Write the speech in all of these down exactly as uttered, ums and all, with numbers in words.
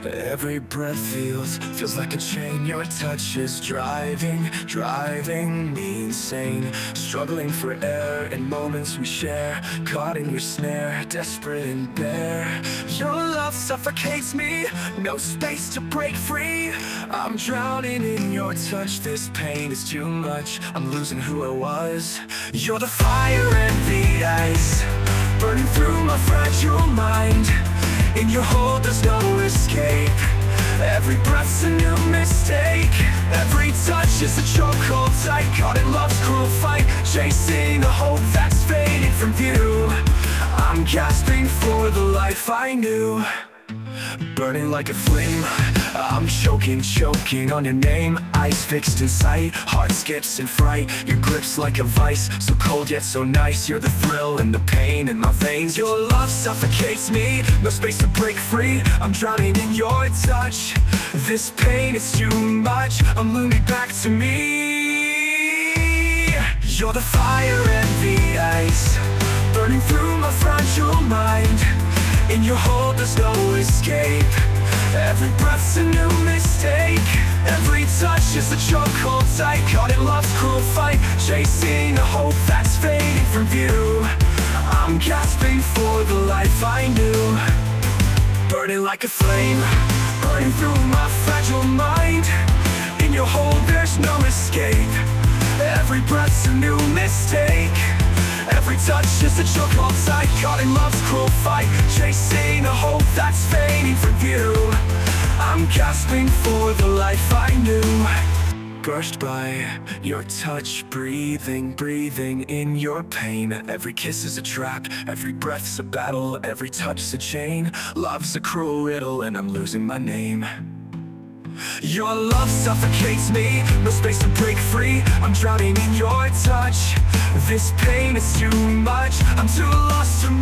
Every breath feels, feels like a chain. Your touch is driving, driving me insane. Struggling for air in moments we share. Caught in your snare, desperate and bare. Your love suffocates me, no space to break free. I'm drowning in your touch, this pain is too much. I'm losing who I was. You're the fire and the ice, burning through my fragile mind. In your hold there's no escape. Every breath's a new mistake. Every touch is a chokehold tight. Caught in love's cruel fight, chasing a hope that's fading from view. I'm gasping for the life I knew. Burning like a flame, I'm choking, choking on your name. Eyes fixed in sight, heart skips in fright. Your grip's like a vice, so cold yet so nice. You're the thrill and the pain in my veins. Your love suffocates me, no space to break free. I'm drowning in your touch, this pain is too much. I'm looming back to me. You're the fire and the ice, burning through my fragile mind. In your hold there's no escape. Every breath's a new mistake. Every touch is a chokehold tight. Caught in love's cruel fight, chasing a hope that's fading from view. I'm gasping for the life I knew. Burning like a flame, burning through my fragile mind. In your hold there's no escape. Every breath's a new mistake. Every touch is a chokehold tight. Caught in love's cruel fight, chasing a hope that's fading from view. I'm gasping for the life I knew. Brushed by your touch, breathing, breathing in your pain. Every kiss is a trap, every breath's a battle. Every touch's a chain, love's a cruel riddle. And I'm losing my name. Your love suffocates me, no space to break free. I'm drowning in your touch, this pain is too much. I'm too lost to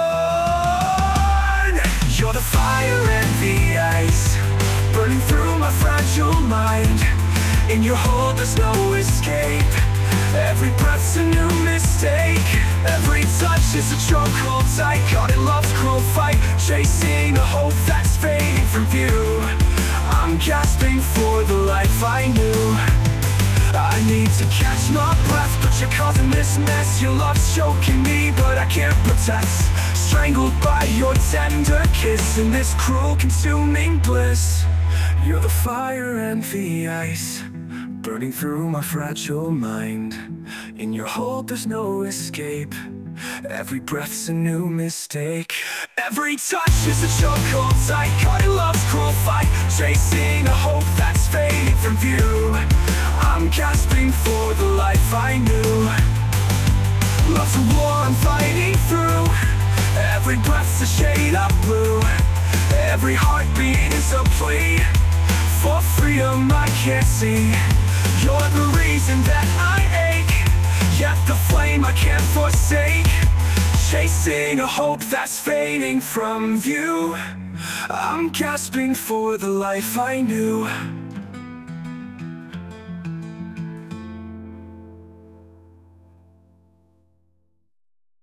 mourn. You're the fire and the ice, burning through my fragile mind. In your hold there's no escape. Every breath's a new mistake. Every touch is a chokehold tight. Caught in love's cruel fight, chasing a hope that's fading from view. I'm gasping for the life I knew. I need to catch my breath, but you're causing this mess. Your love's choking me, but I can't protect. Strangled by your tender kiss in this cruel, consuming bliss. You're the fire and the ice, burning through my fragile mind. In your hold there's no escape. Every breath's a new mistake. Every touch is a chokehold tight. Caught in love's cruel fight, chasing a hope that's fading from view. I'm gasping for the life I knew. Love's a war I'm fighting through. Every breath's a shade of blue. Every heartbeat is a plea for freedom I can't see. You're the reason that I ache, yet the flame I can't forsake. Chasing a hope that's fading from view. I'm gasping for the life I knew.